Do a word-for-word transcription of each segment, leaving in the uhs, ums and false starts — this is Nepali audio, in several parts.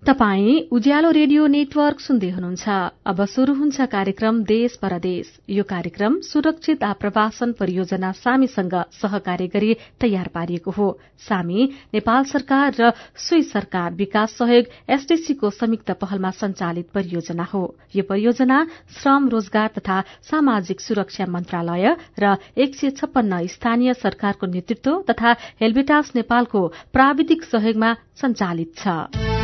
तपाई उज्यालो रेडियो नेटवर्क सुन्दै हुनुहुन्छ। अब शुरू हुन्छ कार्यक्रम देश परदेश। यो कार्यक्रम सुरक्षित आप्रवासन परियोजना सामीसँग सहकार्य गरी तयार पारिएको हो। सामी नेपाल सरकार र स्वीस सरकार विकास सहयोग एसडीसी को संयुक्त पहलमा संचालित परियोजना हो। यो परियोजना श्रम, रोजगार तथा सामाजिक सुरक्षा मन्त्रालय र एक सय छप्पन्न स्थानीय सरकारको नेतृत्व तथा हेल्बिटास नेपालको प्राविधिक सहयोगमा संचालित छ।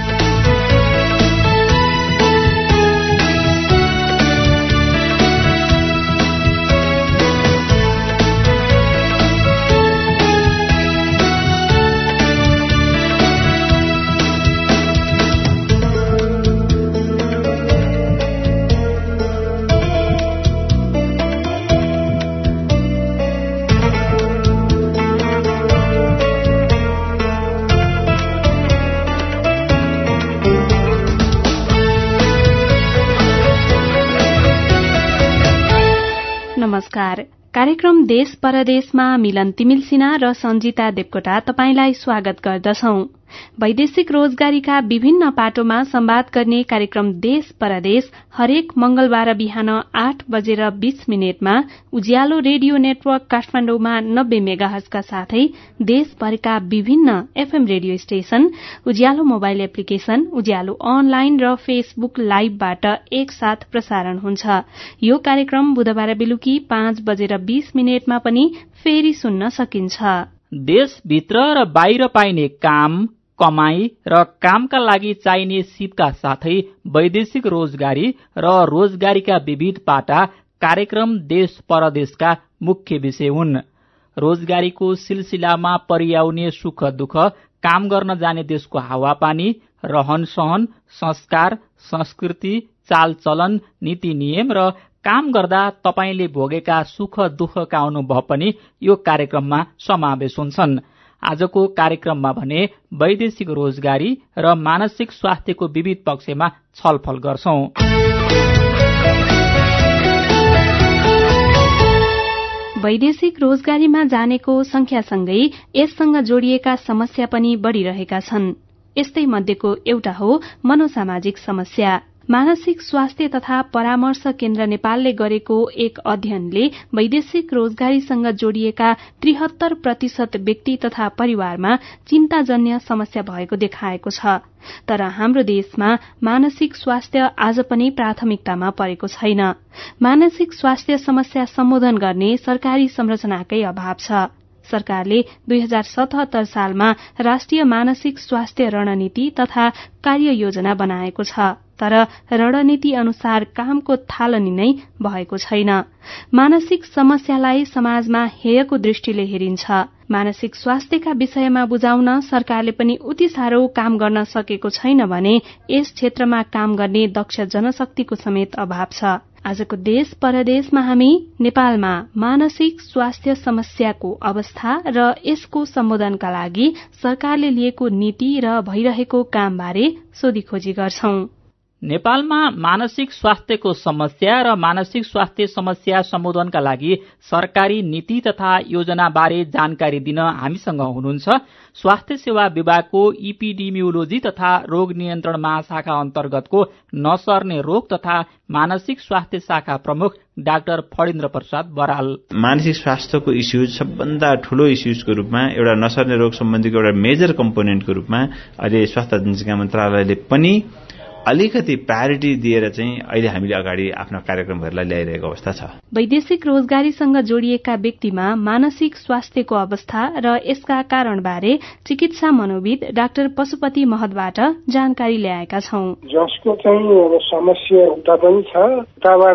नमस्कार। कार्यक्रम देश परदेशमा मिलन तिमिल सिन्हा र सञ्जिता देवकोटा तपाईंलाई स्वागत गर्दछौं। वैदेशिक रोजगारीका विभिन्न पाटोमा संवाद गर्ने कार्यक्रम देश परदेश हरेक मंगलबार बिहान आठ बजेर बीस मिनटमा उज्यालो रेडियो नेटवर्क काठमाडौँमा नब्बे मेगाहर्जका साथै देशभरका विभिन्न FM radio station, Ujyaalo mobile application, Ujyaalo online र फेसबुक लाइभबाट एकसाथ प्रसारण हुन्छ। यो कार्यक्रम बुधबार बेलुकी पाँच बजेर बीस मिनटमा पनि फेरि सुन्न सकिन्छ। देशभित्र र बाहिर पाइने काम, कमाई र कामका लागि चाहिने सिपका साथै वैदेशिक रोजगारी र रोजगारीका विविध पाटा कार्यक्रम देश परदेशका मुख्य विषय हुन्। रोजगारीको सिलसिलामा परिआउने सुख दुःख, काम गर्न जाने देशको हावापानी, रहन सहन, संस्कार, संस्कृति, चालचलन, नीति नियम र काम गर्दा तपाईले भोगेका सुख दुःखका अनुभव पनि यो कार्यक्रममा समावेश हुन्छन्। आजको कार्यक्रममा भने वैदेशिक रोजगारी र मानसिक स्वास्थ्यको विविध पक्षमा छलफल गर्छौं। वैदेशिक रोजगारीमा जानेको संख्यासँगै यससँग जोडिएका समस्या पनि बढ़िरहेका छन्। यस्तै मध्येको एउटा हो मनोसामाजिक समस्या। मानसिक स्वास्थ्य तथा परामर्श केन्द्र नेपालले गरेको एक अध्ययनले वैदेशिक रोजगारीसँग जोडिएका त्रिहत्तर प्रतिशत व्यक्ति तथा परिवारमा चिन्ताजन्य समस्या भएको देखाएको छ। तर हाम्रो देशमा मानसिक स्वास्थ्य आज पनि प्राथमिकतामा परेको छैन। मानसिक स्वास्थ्य समस्या सम्बोधन गर्ने सरकारी संरचनाकै अभाव छ। सरकारले दुई हजार सतहत्तर सालमा राष्ट्रिय मानसिक स्वास्थ्य रणनीति तथा कार्ययोजना बनाएको छ। तर रणनीति अनुसार कामको थालनी नै भएको छैन। मानसिक समस्यालाई समाजमा हेयको दृष्टिले हेरिन्छ। मानसिक स्वास्थ्यका विषयमा बुझाउन सरकारले पनि उति साह्रो काम गर्न सकेको छैन भने यस क्षेत्रमा काम गर्ने दक्ष जनशक्तिको समेत अभाव छ। आजको देश परदेशमा हामी नेपालमा मानसिक स्वास्थ्य समस्याको अवस्था र यसको सम्बोधनका लागि सरकारले लिएको नीति र भइरहेको कामबारे सोधीखोजी गर्छौं। नेपालमा मानसिक स्वास्थ्यको समस्या र मानसिक स्वास्थ्य समस्या सम्बोधनका लागि सरकारी नीति तथा योजनाबारे जानकारी दिन हामीसँग हुनुहुन्छ स्वास्थ्य सेवा विभागको इपिडेमियोलोजी तथा रोग नियन्त्रण महाशाखा अन्तर्गतको नसर्ने रोग तथा मानसिक स्वास्थ्य शाखा प्रमुख डाक्टर फणिन्द्र प्रसाद बराल। मानसिक स्वास्थ्यको इस्युज सबभन्दा ठूलो इस्युजको रूपमा एउटा नसर्ने रोग सम्बन्धीको एउटा मेजर कम्पोनेन्टको रूपमा अहिले स्वास्थ्य जनसंख्या मन्त्रालयले पनि अलिकति प्रायोरिटी दिएर चाहिँ अहिले हामीले अगाडि आफ्ना कार्यक्रमहरूलाई ल्याइरहेको अवस्था छ। वैदेशिक रोजगारीसँग जोडिएका व्यक्तिमा मानसिक स्वास्थ्यको अवस्था र यसका कारणबारे चिकित्सा मनोविद डाक्टर पशुपति महतबाट जानकारी ल्याएका छौं। जसको चाहिँ समस्या उता पनि छ, उताबाट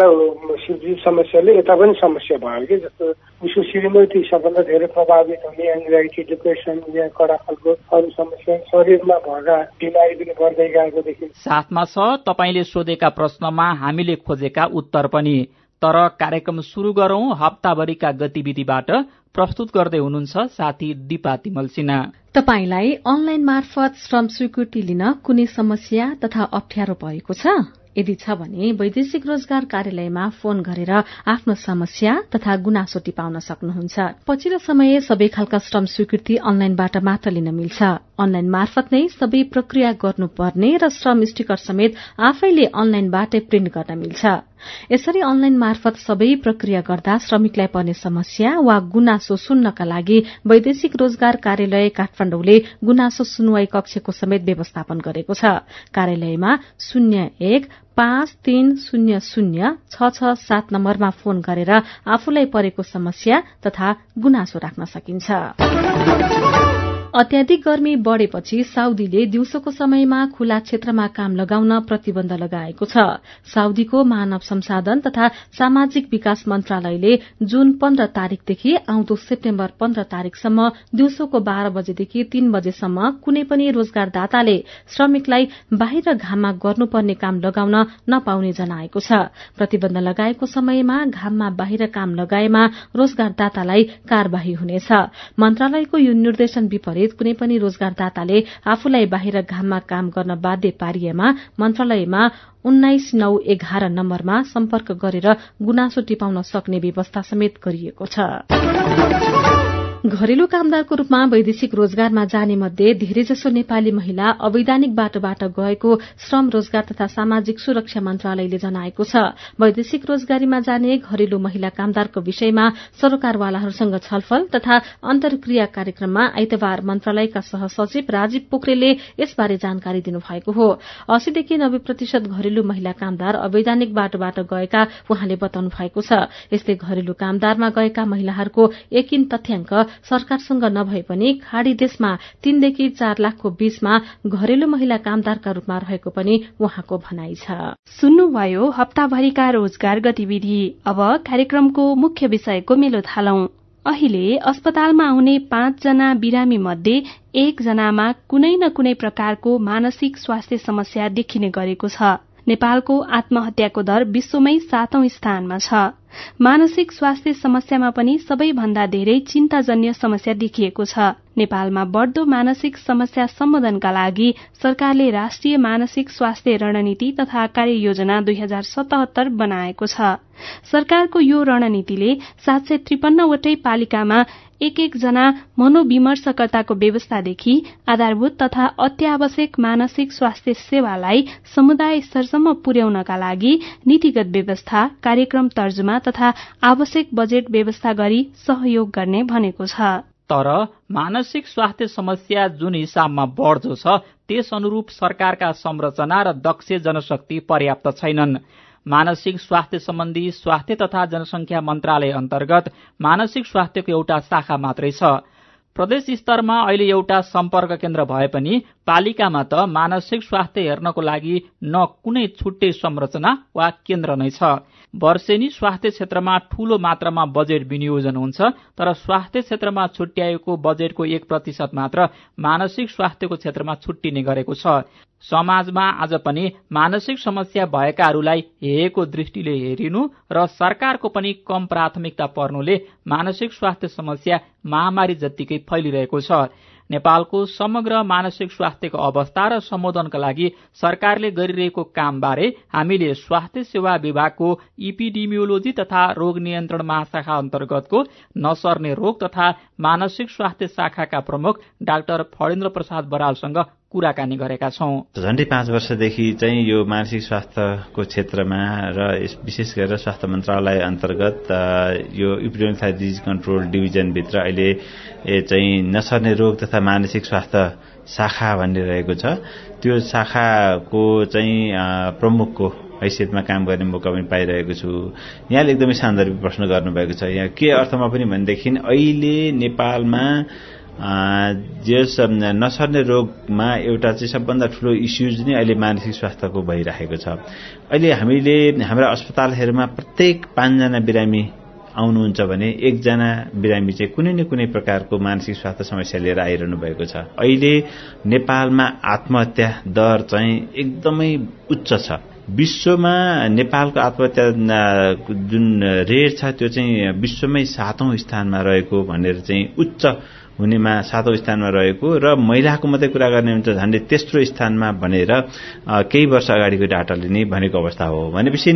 समस्याले यता पनि समस्या भयो कि जस्तो उसको श्रीमती सबभन्दा धेरै प्रभावित हुने एङ्जाइटी, डिप्रेसन या कडा खालको अरू समस्या शरीरमा भएका बिमारी पनि बढ्दै गएको देखिन्छ। साथमा छ तपाईले सोधेका प्रश्नमा हामीले खोजेका उत्तर पनि। तर कार्यक्रम शुरू गरौं हप्ताभरिका गतिविधिबाट। प्रस्तुत गर्दै हुनुहुन्छ साथी दीपा तिमल सिन्हा। तपाईलाई अनलाइन मार्फत श्रम स्वीकृति लिन कुनै समस्या तथा अप्ठ्यारो भएको छ? यदि छ भने वैदेशिक रोजगार कार्यालयमा फोन गरेर आफ्नो समस्या तथा गुनासो टिपाउन सक्नुहुन्छ। पछिल्लो समय सबै खालका श्रम स्वीकृति अनलाइनबाट मात्र लिन मिल्छ। अनलाइन मार्फत नै सबै प्रक्रिया गर्नुपर्ने र श्रम स्टिकर समेत आफैले अनलाइनबाटै प्रिन्ट गर्न मिल्छ। यसरी अनलाइन मार्फत सबै प्रक्रिया गर्दा श्रमिकलाई पर्ने समस्या वा गुनासो सुन्नका लागि वैदेशिक रोजगार कार्यालय काठमाडौँले गुनासो सुनवाई कक्षको समेत व्यवस्थापन गरेको छ। कार्यालयमा शून्य एक पाँच तीन शून्य शून्य छ छ सात नम्बरमा फोन गरेर आफूलाई परेको समस्या तथा गुनासो राख्न सकिन्छ। अत्याधिक गर्मी बढ़ेपछि साउदीले दिउँसोको समयमा खुला क्षेत्रमा काम लगाउन प्रतिबन्ध लगाएको छ। साउदीको मानव संसाधन तथा सामाजिक विकास मन्त्रालयले जुन पन्ध्र तारीकदेखि आउँदो सेप्टेम्बर पन्ध्र तारीकसम्म दिउँसोको बाह्र बजेदेखि तीन बजेसम्म कुनै पनि रोजगारदाताले श्रमिकलाई बाहिर घाममा गर्नुपर्ने काम लगाउन नपाउने जनाएको छ। प्रतिबन्ध लगाएको समयमा घाममा बाहिर काम लगाएमा रोजगारदातालाई कार्यवाही हुनेछ। मन्त्रालयको यो निर्देशन विपरीत कुनै पनि रोजगारदाताले आफूलाई बाहिर घाममा काम गर्न बाध्य पारिएमा मन्त्रालयमा उन्नाइस नौ एघार नम्बरमा सम्पर्क गरेर गुनासो टिपाउन सक्ने व्यवस्था समेत गरिएको छ। घरेलु कामदारको रूपमा वैदेशिक रोजगारमा जाने मध्ये धेरैजसो नेपाली महिला अवैधानिक बाटोबाट गएको श्रम रोजगार तथा सामाजिक सुरक्षा मन्त्रालयले जनाएको छ। वैदेशिक रोजगारीमा जाने घरेलु महिला कामदारको विषयमा सरोकारवालाहरूसँग छलफल तथा अन्तर्क्रिया कार्यक्रममा आइतबार मन्त्रालयका सहसचिव राजीव पोखरेलले यसबारे जानकारी दिनुभएको हो। अस्सीदेखि नब्बे प्रतिशत घरेलु महिला कामदार अवैधानिक बाटोबाट गएका उहाँले बताउनु भएको छ। यस्तै घरेलु कामदारमा गएका महिलाहरूको एकिन तथ्याङ्क सरकारसँग नभए पनि खाड़ी देशमा तीनदेखि चार लाखको बीचमा घरेलु महिला कामदारका रूपमा रहेको पनि उहाँको भनाइ छ। सुन्नुभयो हप्ताभरिका रोजगार गतिविधि। अब कार्यक्रमको मुख्य विषयको मेलो थालौं। अहिले अस्पतालमा आउने पाँच जना बिरामी मध्ये एक जनामा कुनै न कुनै प्रकारको मानसिक स्वास्थ्य समस्या देखिने गरेको छ। नेपालको आत्महत्याको दर विश्वमै सातौं स्थानमा छ। मानसिक स्वास्थ्य समस्यामा पनि सबैभन्दा धेरै चिन्ताजन्य समस्या देखिएको छ। नेपालमा बढ़दो मानसिक समस्या सम्बोधनका लागि सरकारले राष्ट्रिय मानसिक स्वास्थ्य रणनीति तथा कार्ययोजना दुई हजार सतहत्तर बनाएको छ। सरकारको यो रणनीतिले सात सय त्रिपन्नवटै पालिकामा एक एक जना मनोविमर्शकर्ताको व्यवस्थादेखि आधारभूत तथा अत्यावश्यक मानसिक स्वास्थ्य सेवालाई समुदाय स्तरसम्म पुर्याउनका लागि नीतिगत व्यवस्था, कार्यक्रम तर्जुमा तथा आवश्यक बजेट व्यवस्था गरी सहयोग गर्ने भनेको छ। तर मानसिक स्वास्थ्य समस्या जुन हिसाबमा बढ्दो छ त्यस अनुरूप सरकारका संरचना र दक्ष जनशक्ति पर्याप्त छैनन्। मानसिक स्वास्थ्य सम्बन्धी स्वास्थ्य तथा जनसंख्या मन्त्रालय अन्तर्गत मानसिक स्वास्थ्यको एउटा शाखा मात्रै छ। प्रदेश स्तरमा अहिले एउटा सम्पर्क केन्द्र भए पनि पालिकामा त मानसिक स्वास्थ्य हेर्नको लागि न कुनै छुट्टै संरचना वा केन्द्र नै छ। वर्षेनी स्वास्थ्य क्षेत्रमा ठूलो मात्रामा बजेट विनियोजन हुन्छ, तर स्वास्थ्य क्षेत्रमा छुट्याएको बजेटको एक प्रतिशत मात्र मानसिक स्वास्थ्यको क्षेत्रमा छुट्टिने गरेको छ। समाजमा आज पनि मानसिक समस्या भएकाहरूलाई हेरेको दृष्टिले हेरिनु र सरकारको पनि कम प्राथमिकता पर्नुले मानसिक स्वास्थ्य समस्या महामारी जत्तिकै फैलिरहेको छ। नेपालको समग्र मानसिक स्वास्थ्यको अवस्था र सम्बोधनका लागि सरकारले गरिरहेको कामबारे हामीले स्वास्थ्य सेवा विभागको इपिडेमियोलोजी तथा रोग नियन्त्रण महाशाखा अन्तर्गतको नसर्ने रोग तथा मानसिक स्वास्थ्य शाखाका प्रमुख डाक्टर फणेन्द्र प्रसाद बरालसँग कुराकानी गरेका छौं। झण्डै पाँच वर्षदेखि चाहिँ यो मानसिक स्वास्थ्यको क्षेत्रमा र विशेष गरेर स्वास्थ्य मन्त्रालय अन्तर्गत यो इपिडेमिक डिजिज कन्ट्रोल डिभिजनभित्र अहिले चाहिँ नसर्ने रोग तथा मानसिक स्वास्थ्य शाखा भन्ने रहेको छ। त्यो शाखाको चाहिँ प्रमुखको हैसियतमा काम गर्ने मौका पनि पाइरहेको छु। यहाँले एकदमै सान्दर्भिक प्रश्न गर्नुभएको छ। यहाँ के अर्थमा पनि भनेदेखि अहिले नेपालमा जस नसर्ने रोगमा एउटा चाहिँ सबभन्दा ठूलो इस्युज नै अहिले मानसिक स्वास्थ्यको भइरहेको छ। अहिले हामीले हाम्रा अस्पतालहरूमा प्रत्येक पाँचजना बिरामी आउनुहुन्छ भने एकजना बिरामी चाहिँ कुनै न कुनै प्रकारको मानसिक स्वास्थ्य समस्या लिएर आइरहनु भएको छ। अहिले नेपालमा आत्महत्या दर चाहिँ एकदमै उच्च छ। विश्वमा नेपालको आत्महत्या जुन रेट छ त्यो चाहिँ विश्वमै सातौं स्थानमा रहेको भनेर चाहिँ उच्च हुनेमा सातौं स्थानमा रहेको र महिलाको मात्रै कुरा गर्ने हुन्छ झन्डै तेस्रो स्थानमा भनेर केही वर्ष अगाडिको डाटाले नै भनेको अवस्था हो। भनेपछि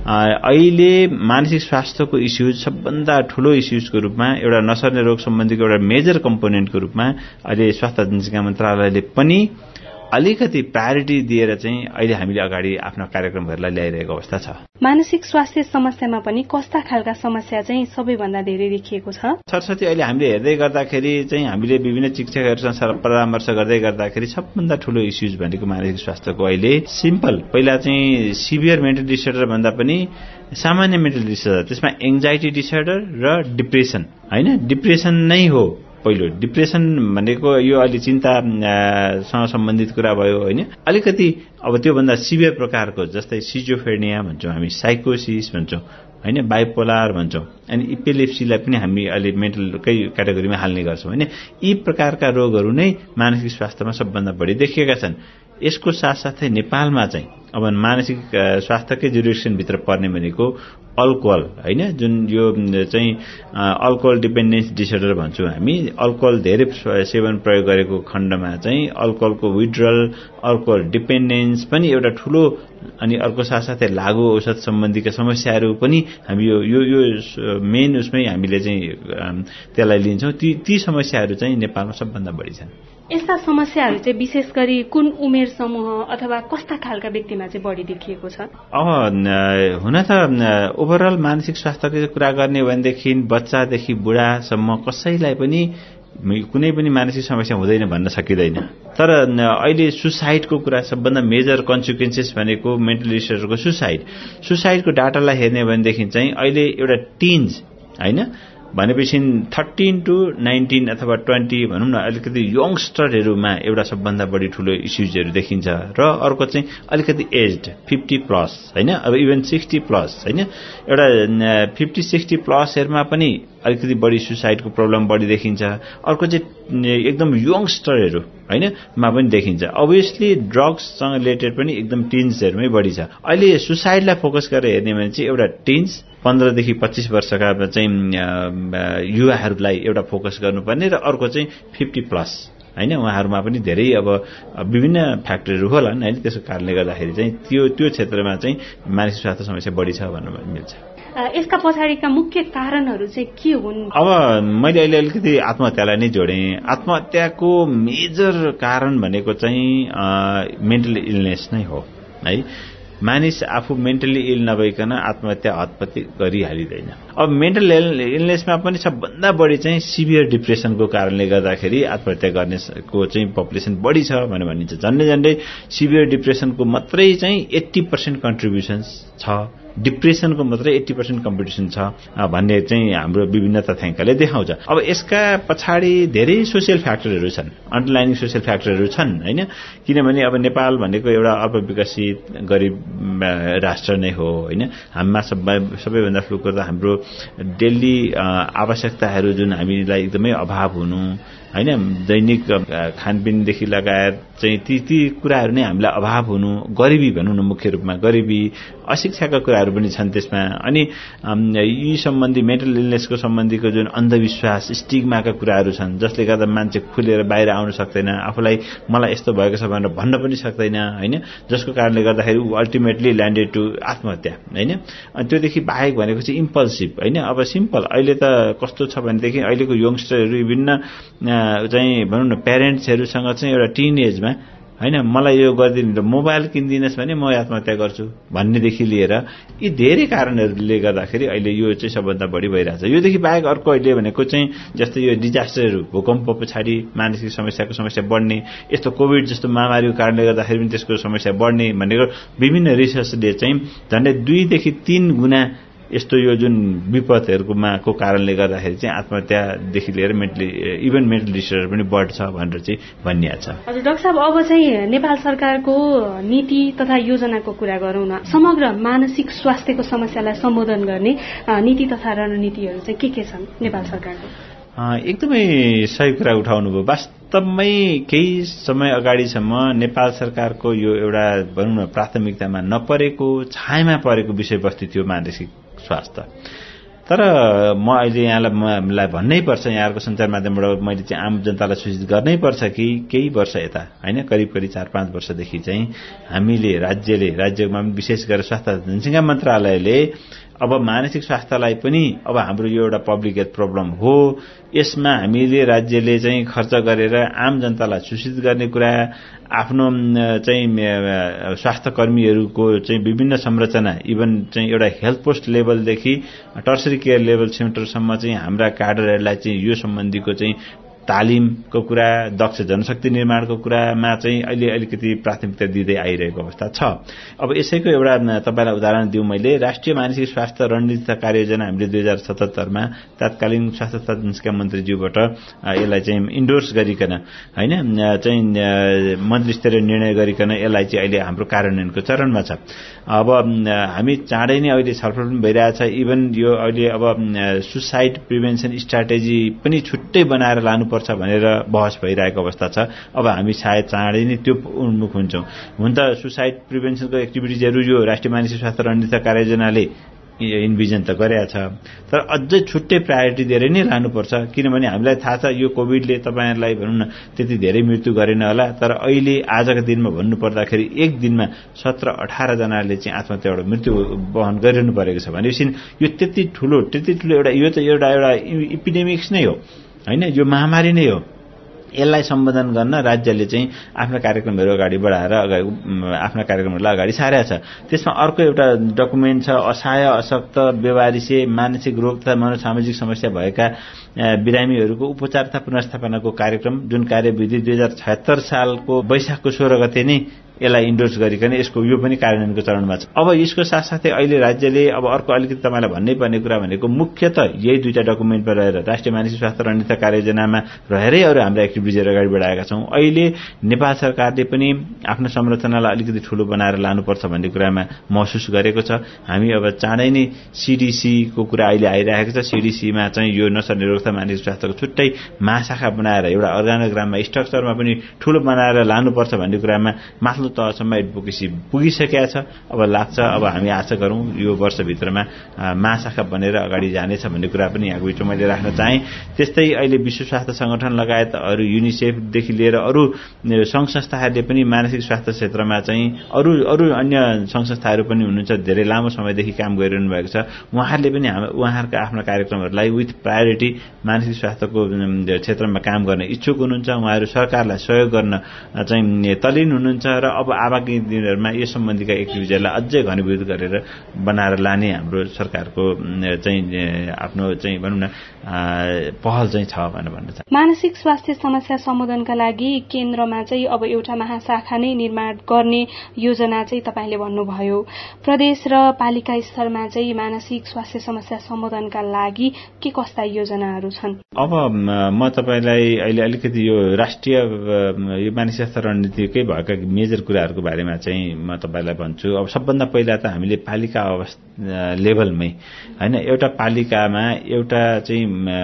अहिले मानसिक स्वास्थ्यको इस्युज सबभन्दा ठूलो इस्युजको रूपमा एउटा नसर्ने रोग सम्बन्धीको एउटा मेजर कम्पोनेन्टको रूपमा अहिले स्वास्थ्य जनसङ्ख्या मन्त्रालयले पनि अलिकति प्रायोरिटी दिएर चाहिँ अहिले हामीले अगाडि आफ्ना कार्यक्रमहरूलाई ल्याइरहेको अवस्था छ। मानसिक स्वास्थ्य समस्यामा पनि कस्ता खालका समस्या चाहिँ सबैभन्दा धेरै देखिएको छ? सरस्वती अहिले हामीले हेर्दै गर्दाखेरि चाहिँ हामीले विभिन्न चिकित्सकहरूसँग परामर्श गर्दै गर्दाखेरि सबभन्दा ठूलो इस्युज भनेको मानसिक स्वास्थ्यको अहिले सिम्पल पहिला चाहिँ सिभियर मेन्टल डिसअर्डर भन्दा पनि सामान्य मेन्टल डिसअर्डर, त्यसमा एङ्जाइटी डिसअर्डर र डिप्रेसन हैन, डिप्रेसन नै हो पहिलो। डिप्रेसन भनेको यो अलि चिन्तासँग सम्बन्धित कुरा भयो होइन। अलिकति अब त्योभन्दा सिभियर प्रकारको जस्तै सिजोफ्रेनिया भन्छौँ हामी, साइकोसिस भन्छौँ होइन, बाइपोलार भन्छौँ, अनि इपिलेप्सीलाई पनि हामी अहिले मेन्टलकै क्याटेगोरीमा हाल्ने गर्छौँ होइन। यी प्रकारका रोगहरू नै मानसिक स्वास्थ्यमा सबभन्दा बढी देखिएका छन्। यसको साथसाथै नेपालमा चाहिँ अब मानसिक स्वास्थ्यकै जुरिडिक्सनभित्र पर्ने भनेको अल्कोहल होइन, जुन यो चाहिँ अल्कोहल डिपेन्डेन्स डिसअर्डर भन्छौँ हामी। अल्कोहल धेरै सेवन प्रयोग गरेको खण्डमा चाहिँ अल्कोहलको विड्रल, अल्कोहल डिपेन्डेन्स पनि एउटा ठूलो, अनि अर्को साथसाथै लागु औषध सम्बन्धीका समस्याहरू पनि हामी यो यो यो मेन उसमै हामीले चाहिँ त्यसलाई लिन्छौँ। ती ती समस्याहरू चाहिँ नेपालमा सबभन्दा बढी छन्। यस्ता समस्याहरू चाहिँ विशेष गरी कुन उमेर समूह अथवा कस्ता खालका व्यक्तिमा चाहिँ बढी देखिएको छ? अब हुन त ओभरअल मानसिक स्वास्थ्यको कुरा गर्ने भनेदेखि बच्चादेखि बुढासम्म कसैलाई पनि कुनै पनि मानसिक समस्या हुँदैन भन्न सकिँदैन। तर अहिले सुसाइडको कुरा सबभन्दा मेजर कन्सिक्वेन्सेस भनेको मेन्टल डिसअर्डरको सुसाइड सुसाइडको डाटालाई हेर्ने भनेदेखि चाहिँ अहिले एउटा टिन्ज होइन भनेपछि थर्टीन टू नाइन्टीन अथवा ट्वेन्टी भनौँ न, अलिकति यङ्स्टरहरूमा एउटा सबभन्दा बढी ठूलो इस्युजहरू देखिन्छ। र अर्को चाहिँ अलिकति एज्ड फिफ्टी प्लस होइन, अब इभन सिक्सटी प्लस होइन, एउटा फिफ्टी सिक्सटी प्लसहरूमा पनि अलिकति बढी सुसाइडको प्रब्लम बढी देखिन्छ। अर्को चाहिँ एकदम यङ्स्टरहरू होइन मा पनि देखिन्छ। अभियसली ड्रग्ससँग रिलेटेड पनि एकदम टिन्सहरूमै बढी छ। अहिले सुसाइडलाई फोकस गरेर हेर्ने भने चाहिँ एउटा टिन्स पन्ध्रदेखि पच्चीस वर्षका चाहिँ युवाहरूलाई एउटा फोकस गर्नुपर्ने, र अर्को चाहिँ फिफ्टी प्लस होइन, उहाँहरूमा पनि धेरै अब विभिन्न फ्याक्टरहरू होलान् होइन। त्यसको कारणले गर्दाखेरि चाहिँ त्यो त्यो क्षेत्रमा चाहिँ मानसिक स्वास्थ्य समस्या बढी छ भन्न मिल्छ। यसका पछाडिका मुख्य कारणहरू चाहिँ के हुन्? अब मैले अहिले अलिकति आत्महत्यालाई नै जोडेँ। आत्महत्याको मेजर कारण भनेको चाहिँ मेन्टल इलनेस नै हो है। मानिस आफू मेन्टली इल नभइकन आत्महत्या हतपति गरिहालिँदैन। अब मेन्टल इलनेसमा पनि सबभन्दा बढी चाहिँ सिभियर डिप्रेसनको कारणले गर्दाखेरि आत्महत्या गर्नेको चाहिँ पपुलेसन बढी छ भनेर भनिन्छ। झन्डै झन्डै सिभियर डिप्रेसनको मात्रै चाहिँ एट्टी पर्सेन्ट कन्ट्रिब्युसन्स छ, डिप्रेसनको मात्रै एट्टी पर्सेन्ट कम्पिटिसन छ भन्ने चाहिँ हाम्रो विभिन्न तथ्याङ्कले देखाउँछ। अब यसका पछाडि धेरै सोसियल फ्याक्टरहरू छन्, अन्डरलाइनिङ सोसियल फ्याक्टरहरू छन् होइन। किनभने अब नेपाल भनेको एउटा अल्पविकसित गरिब राष्ट्र नै हो होइन। हाम्रा सबै सबैभन्दा ठुलो कुरा हाम्रो डेली आवश्यकताहरू जुन हामीलाई एकदमै अभाव हुनु होइन, दैनिक खानपिनदेखि लगायत चाहिँ ती ती कुराहरू नै हामीलाई अभाव हुनु, गरिबी भनौँ न, मुख्य रूपमा गरिबी, अशिक्षाका कुराहरू पनि छन् त्यसमा। अनि यी सम्बन्धी मेन्टल इलनेसको सम्बन्धीको जुन अन्धविश्वास स्टिग्माका कुराहरू छन्, जसले गर्दा मान्छे खुलेर बाहिर आउन सक्दैन, आफूलाई मलाई यस्तो भएको छ भनेर भन्न पनि सक्दैन होइन, जसको कारणले गर्दाखेरि ऊ अल्टिमेटली ल्यान्डेड टु आत्महत्या होइन। अनि त्योदेखि बाहेक भनेको चाहिँ इम्पल्सिभ होइन। अब सिम्पल अहिले त कस्तो छ भनेदेखि अहिलेको यङ्स्टरहरू विभिन्न चाहिँ भनौँ न प्यारेन्ट्सहरूसँग चाहिँ एउटा टिन एजमा होइन मलाई यो गरिदिनु, मोबाइल किनिदिनुहोस् भने म आत्महत्या गर्छु भन्नेदेखि लिएर यी धेरै कारणहरूले गर्दाखेरि अहिले यो चाहिँ सबभन्दा बढी भइरहेछ। योदेखि बाहेक अर्को अहिले भनेको चाहिँ जस्तै यो डिजास्टरहरू, भूकम्प पछाडि मानसिक समस्याको समस्या बढ्ने, यस्तो कोभिड जस्तो महामारीको कारणले गर्दाखेरि पनि त्यसको समस्या बढ्ने भनेको विभिन्न रिसर्चले चाहिँ झन्डै दुईदेखि तीन गुणा यस्तो यो जुन विपदहरूकोमा को कारणले गर्दाखेरि चाहिँ आत्महत्यादेखि लिएर मेन्टली इभन मेन्टल डिसअर्डर पनि बढ्छ भनेर चाहिँ भनिएको छ। हजुर डाक्टर साहब, अब चाहिँ नेपाल सरकारको नीति तथा योजनाको कुरा गरौँ न। समग्र मानसिक स्वास्थ्यको समस्यालाई सम्बोधन गर्ने नीति तथा रणनीतिहरू चाहिँ के के छन् नेपाल सरकारको? एकदमै सही कुरा उठाउनु भयो। वास्तवमै केही समय अगाडिसम्म नेपाल सरकारको यो एउटा भनौँ न प्राथमिकतामा नपरेको, छायामा परेको विषयवस्तु थियो मानसिक स्वास्थ्य। तर म अहिले यहाँलाई भन्नै पर्छ, यहाँहरूको सञ्चार माध्यमबाट मैले चाहिँ आम जनतालाई सूचित गर्नै पर्छ कि केही वर्ष यता होइन करिब करिब चार पाँच वर्षदेखि चाहिँ हामीले राज्यले राज्यमा विशेष गरेर स्वास्थ्य जनसङ्ख्या मन्त्रालयले अब मानसिक स्वास्थ्यलाई पनि अब हाम्रो यो एउटा पब्लिक हेल्थ प्रब्लम हो, यसमा हामीले राज्यले चाहिँ खर्च गरेर आम जनतालाई सूचित गर्ने कुरा, आफ्नो चाहिँ स्वास्थ्य कर्मीहरूको चाहिँ विभिन्न संरचना इभन चाहिँ एउटा हेल्थ पोस्ट लेभलदेखि टर्सरी केयर लेभल सेन्टरसम्म चाहिँ हाम्रा क्याडरहरूलाई चाहिँ यो सम्बन्धीको चाहिँ तालिमको कुरा, दक्ष जनशक्ति निर्माणको कुरामा चाहिँ अहिले अलिकति प्राथमिकता दिँदै आइरहेको अवस्था छ। अब यसैको एउटा तपाईलाई उदाहरण दिउँ, मैले राष्ट्रिय मानसिक स्वास्थ्य रणनीति तथा कार्ययोजना हामीले दुई हजार सतहत्तरमा तत्कालीन स्वास्थ्य तथा जनसङ्ख्या मन्त्रीज्यूबाट यसलाई चाहिँ इन्डोर्स गरिकन होइन चाहिँ मन्त्री स्तरीय निर्णय गरिकन यसलाई चाहिँ अहिले हाम्रो कार्यान्वयनको चरणमा छ। अब हामी चाँडै नै अहिले छलफल पनि भइरहेछ। इभन यो अहिले अब सुसाइड प्रिभेन्सन स्ट्राटेजी पनि छुट्टै बनाएर लानुपर्छ भनेर बहस भइरहेको अवस्था छ। अब हामी सायद चाँडै नै त्यो उन्मुख हुन्छौँ। हुन त सुसाइड प्रिभेन्सनको एक्टिभिटिजहरू यो राष्ट्रिय मानसिक स्वास्थ्य रणनीति कार्ययोजनाले इन्भिजन त गरेका छ, तर अझै छुट्टै प्रायोरिटी दिएर नै लानुपर्छ। किनभने हामीलाई थाहा छ यो कोभिडले तपाईँहरूलाई भनौँ न त्यति धेरै मृत्यु गरेन होला, तर अहिले आजको दिनमा भन्नुपर्दाखेरि एक दिनमा सत्र अठार जनाले चाहिँ आत्महत्याबाट मृत्यु वहन गरिरहनु परेको छ भनेपछि यो त्यति ठुलो त्यति ठुलो एउटा यो त एउटा एउटा इपिडेमिक्स नै हो होइन, यो महामारी नै हो। यसलाई सम्बोधन गर्न राज्यले चाहिँ आफ्ना कार्यक्रमहरू अगाडि बढाएर अगाडि आफ्ना कार्यक्रमहरूलाई अगाडि सारेको छ। त्यसमा अर्को एउटा डकुमेन्ट छ, असहाय अशक्त व्यवहारिसे मानसिक रोग तथा मनोसामाजिक समस्या भएका बिरामीहरूको उपचार तथा पुनर्स्थापनाको कार्यक्रम, जुन कार्यविधि दुई हजार छयत्तर सालको वैशाखको सोह्र गते नै यसलाई इन्डोर्स गरिकन यसको यो पनि कार्यान्वयनको चरणमा छ। अब यसको साथसाथै अहिले राज्यले अब अर्को अलिकति तपाईँलाई भन्नै पर्ने कुरा भनेको मुख्यत यही दुईटा डकुमेन्टमा रहेर राष्ट्रिय मानसिक स्वास्थ्य रणनीति कार्ययोजनामा रहेरै अरू हाम्रो एक्टिभिटिजहरू अगाडि बढाएका छौँ। अहिले नेपाल सरकारले पनि आफ्नो संरचनालाई अलिकति ठूलो बनाएर लानुपर्छ भन्ने कुरामा महसुस गरेको छ। हामी अब चाँडै नै सीडीसीको कुरा अहिले आइरहेको छ। सीडीसीमा चाहिँ यो नसर्ने रोग तथा मानसिक स्वास्थ्यको छुट्टै महाशाखा बनाएर एउटा अर्गानोग्राममा स्ट्रक्चरमा पनि ठूलो बनाएर लानुपर्छ भन्ने कुरामा माथिल्लो तहसम्म एडभोकेसी पुगिसकेका छ। अब लाग्छ अब हामी आशा गरौँ यो वर्षभित्रमा महाशाखा बनेर अगाडि जानेछ भन्ने कुरा पनि यहाँको बिचमा मैले राख्न चाहेँ। त्यस्तै अहिले विश्व स्वास्थ्य संगठन लगायत अरू युनिसेफदेखि लिएर अरू सङ्घ संस्थाहरूले पनि मानसिक स्वास्थ्य क्षेत्रमा चाहिँ अरू अरू अन्य सङ्घ संस्थाहरू पनि हुनुहुन्छ, धेरै लामो समयदेखि काम गरिरहनु भएको छ। उहाँहरूले पनि उहाँहरूका आफ्ना कार्यक्रमहरूलाई विथ प्रायोरिटी मानसिक स्वास्थ्यको क्षेत्रमा काम गर्न इच्छुक हुनुहुन्छ। उहाँहरू सरकारलाई सहयोग गर्न चाहिँ तल्लीन हुनुहुन्छ र अब आगामी दिनहरूमा यस सम्बन्धीका एक्टिभिटीहरूलाई अझै घनीभूत गरेर बनाएर लाने हाम्रो सरकारको चाहिँ आफ्नो चाहिँ भनौँ न पहल चाहिँ छ भनेर भन्न चाहन्छु। मानसिक स्वास्थ्य समस्या सम्बोधनका लागि केन्द्रमा चाहिँ अब एउटा महाशाखा नै निर्माण गर्ने योजना चाहिँ तपाईँले भन्नुभयो। प्रदेश र पालिका स्तरमा चाहिँ मानसिक स्वास्थ्य समस्या सम्बोधनका लागि के कस्ता योजनाहरू छन्? अब म तपाईँलाई अहिले अलिकति यो राष्ट्रिय यो मानसिक स्वास्थ्य रणनीतिकै भएका मेजर कुराहरूको बारेमा चाहिँ म तपाईँलाई भन्छु। अब सबभन्दा पहिला त हामीले पालिका अवस्था लेभलमै होइन एउटा पालिकामा एउटा चाहिँ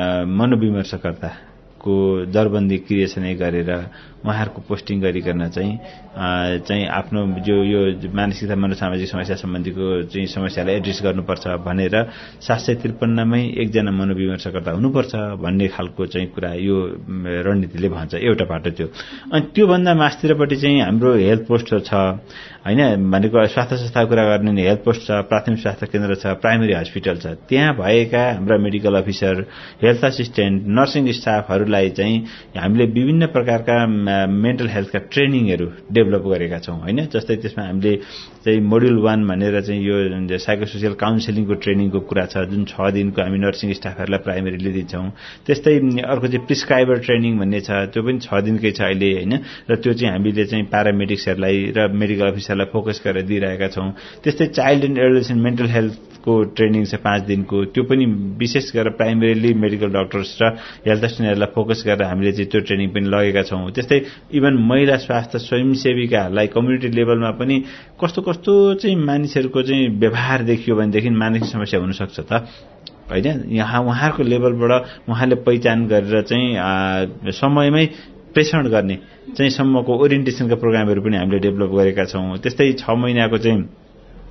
मनोविमर्शकर्ताको दरबन्दी क्रिएसनै गरेर उहाँहरूको पोस्टिङ गरिकन चाहिँ चाहिँ आफ्नो जो यो मानसिक तथा मनोसामाजिक समस्या सम्बन्धीको चाहिँ समस्यालाई एड्रेस गर्नुपर्छ भनेर सात सय त्रिपन्नमै एकजना मनोविमर्शकर्ता हुनुपर्छ भन्ने खालको चाहिँ कुरा यो रणनीतिले भन्छ। एउटा बाटो त्यो। अनि त्योभन्दा मास्तिरपट्टि चाहिँ हाम्रो हेल्थ पोस्ट छ होइन, भनेको स्वास्थ्य संस्थाको कुरा गर्ने नि हेल्थ पोस्ट छ, प्राथमिक स्वास्थ्य केन्द्र छ, प्राइमेरी हस्पिटल छ। त्यहाँ भएका हाम्रा medical officer, health assistant, nursing स्टाफहरूलाई चाहिँ हामीले विभिन्न प्रकारका मेन्टल हेल्थका ट्रेनिङहरू डेभलप गरेका छौँ होइन। जस्तै त्यसमा हामीले चाहिँ मोड्युल वान भनेर चाहिँ यो साइकोसोसियल काउन्सिलिङको ट्रेनिङको कुरा छ, जुन छ दिनको हामी नर्सिङ स्टाफहरूलाई प्राइमेरीले दिन्छौँ। त्यस्तै अर्को चाहिँ प्रिस्क्राइबर ट्रेनिङ भन्ने छ, त्यो पनि छ दिनकै छ अहिले होइन, र त्यो चाहिँ हामीले चाहिँ प्यारामेडिक्सहरूलाई र मेडिकल अफिसरलाई फोकस गरेर दिइरहेका छौँ। त्यस्तै चाइल्ड एन्ड एडोलेसेन्ट मेन्टल हेल्थको ट्रेनिङ छ पाँच दिनको, त्यो पनि विशेष गरेर प्राइमेरीली मेडिकल डक्टर्स र हेल्थ असिस्टेन्टहरूलाई फोकस गरेर हामीले चाहिँ त्यो ट्रेनिङ पनि लगेका छौँ। त्यस्तै इभन महिला स्वास्थ्य स्वयंसेविकाहरूलाई कम्युनिटी लेभलमा पनि कस्तो कस्तो चाहिँ मानिसहरूको चाहिँ व्यवहार देखियो भनेदेखि मानसिक समस्या हुनसक्छ त होइन। यहाँ उहाँहरूको लेभलबाट उहाँले पहिचान गरेर चाहिँ समयमै प्रेषण गर्ने चाहिँ सम्मको ओरिएन्टेसनका प्रोग्रामहरू पनि हामीले डेभलप गरेका छौँ। त्यस्तै छ महिनाको चाहिँ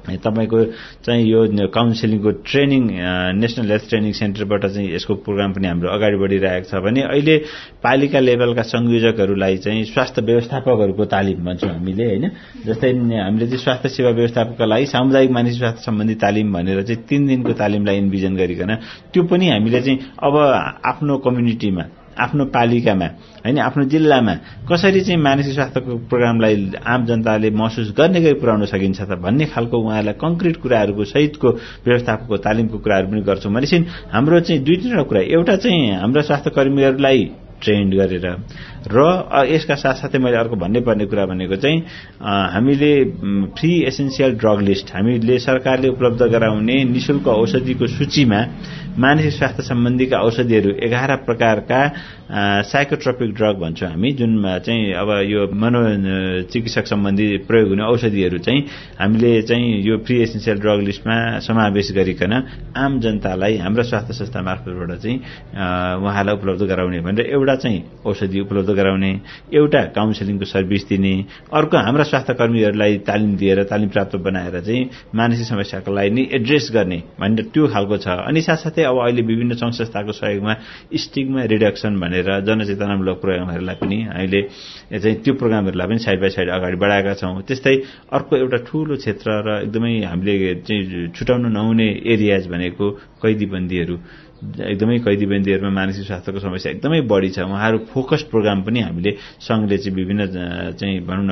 तपाईको चाहिँ यो काउन्सिलिङको ट्रेनिङ नेशनल हेल्थ ट्रेनिङ सेन्टरबाट चाहिँ यसको प्रोग्राम पनि हाम्रो अगाडि बढिरहेको छ भने अहिले पालिका लेभलका संयोजकहरूलाई चाहिँ स्वास्थ्य व्यवस्थापकहरूको तालिम भन्छौँ हामीले हैन। जस्तै हामीले चाहिँ स्वास्थ्य सेवा व्यवस्थापकका लागि सामुदायिक मानसिक स्वास्थ्य सम्बन्धी तालिम भनेर चाहिँ तीन दिनको तालिमलाई इन्भिजन गरिकन त्यो पनि हामीले चाहिँ अब आफ्नो कम्युनिटीमा आफ्नो पालिकामा हैन आफ्नो जिल्लामा कसरी चाहिँ मानसिक स्वास्थ्यको प्रोग्रामलाई आम जनताले महसुस गर्ने गरी पुर्याउन सकिन्छ त भन्ने खालको उहाँलाई कंक्रिट कुराहरूको सहितको व्यवस्थापकको तालिमको कुराहरू पनि गर्छौं भनेपछि हाम्रो चाहिँ दुई तीनवटा कुरा एउटा चाहिँ हाम्रो स्वास्थ्य कर्मीहरूलाई ट्रेन्ड गरेर र यसका साथसाथै मैले अर्को भन्नै पर्ने कुरा भनेको चाहिँ हामीले फ्री एसेन्शियल ड्रग लिस्ट हामीले सरकारले उपलब्ध गराउने निशुल्क औषधिको सूचीमा मानसिक स्वास्थ्य सम्बन्धीका औषधिहरू एघार प्रकारका साइकोट्रोपिक ड्रग भन्छौं हामी जुन चाहिँ अब यो मनोचिकित्सक सम्बन्धी प्रयोग हुने औषधिहरू चाहिँ हामीले चाहिँ यो फ्री एसेन्शियल ड्रग लिस्टमा समावेश गरिकन आम जनतालाई हाम्रो स्वास्थ्य संस्था मार्फतबाट चाहिँ उहाँलाई उपलब्ध गराउने भनेर एउटा चाहिँ औषधि उपलब्ध गराउने, एउटा काउन्सिलिङको सर्भिस दिने, अर्को हाम्रा स्वास्थ्य कर्मीहरूलाई तालिम दिएर तालिम प्राप्त बनाएर चाहिँ मानसिक समस्याको लागि नै एड्रेस गर्ने भनेर त्यो खालको छ। अनि साथसाथै अब अहिले विभिन्न संघ संस्थाको सहयोगमा स्टिग्मा रिडक्सन भनेर जनचेतनामूलक प्रोग्रामहरूलाई पनि अहिले चाहिँ त्यो प्रोग्रामहरूलाई पनि साइड बाई साइड अगाडि बढाएका छौं। त्यस्तै अर्को एउटा ठूलो क्षेत्र र एकदमै हामीले चाहिँ छुटाउन नहुने एरियाज भनेको कैदीबन्दीहरू, एकदमै कैदीबन्दीहरूमा मानसिक स्वास्थ्यको समस्या एकदमै बढी छ। उहाँहरू फोकस प्रोग्राम पनि हामीले संघले चाहिँ विभिन्न चाहिँ भनौं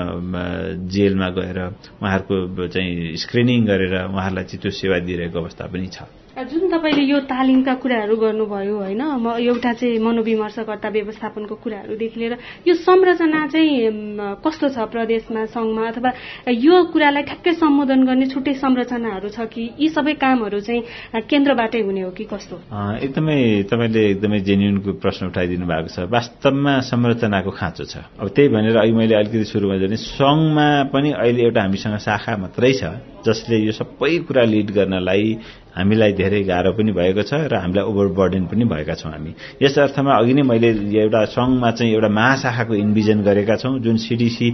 न जेलमा गएर उहाँहरूको चाहिँ स्क्रिनिङ गरेर उहाँहरूलाई चाहिँ त्यो सेवा दिइरहेको अवस्था पनि छ। जुन तपाईले यो तालिमका कुराहरू गर्नुभयो हैन, म एउटा चाहिँ मनोविमर्शकर्ता व्यवस्थापनको कुराहरूदेखि लिएर यो संरचना चाहिँ कस्तो छ प्रदेशमा संघमा, अथवा यो कुरालाई ठ्याक्कै सम्बोधन गर्ने छुट्टै संरचनाहरू छ कि यी सबै कामहरू चाहिँ केन्द्रबाटै हुने हो कि कस्तो? एकदमै तपाईले एकदमै जेन्युनको प्रश्न उठाइदिनु भएको छ। वास्तवमा संरचनाको खाँचो छ। अब त्यही भनेर अहिले मैले अलिकति सुरुमा भने संघमा पनि अहिले एउटा हामीसँग शाखा मात्रै छ जसले यो सबै कुरा लिड गर्नलाई हामीलाई धेरै गाह्रो पनि भएको छ र हामीलाई ओभरबर्डन पनि भएका छौं। हामी यस अर्थमा अघि नै मैले एउटा संघमा चाहिँ एउटा महाशाखाको इन्भिजन गरेका छौं जुन सीडीसी